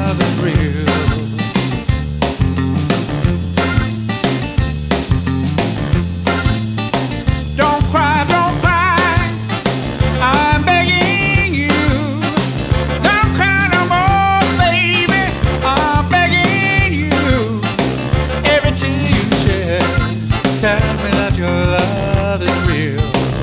love is real. Don't cry, don't cry, I'm begging you. Don't cry no more, baby, I'm begging you. Every tear you shed tells me that your love is real.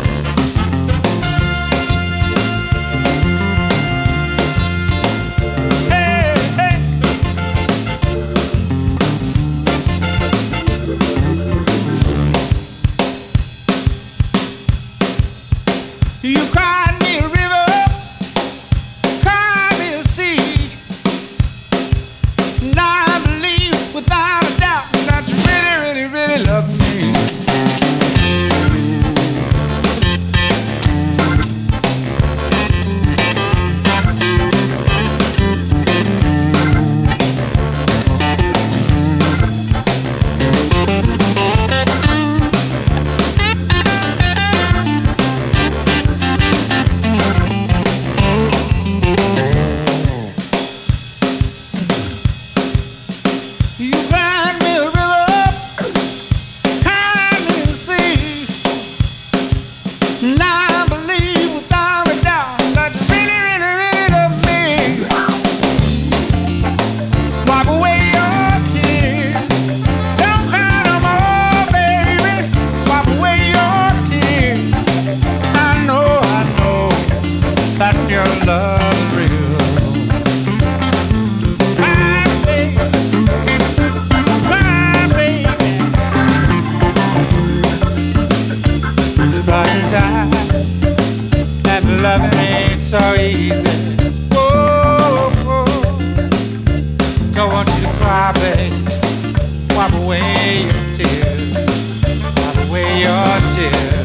You cried me a river, cried me a sea. Now I believe without a doubt that you really, really, really love me. You cried me a river, cried me a sea. Now I believe without a doubt that you really, really, really love me. Wipe away your tears, don't cry no more, baby. Wipe away your tears. I know that your love is real. And loving ain't so easy. Whoa, don't want you to cry, babe. Wipe away your tears. Wipe away your tears.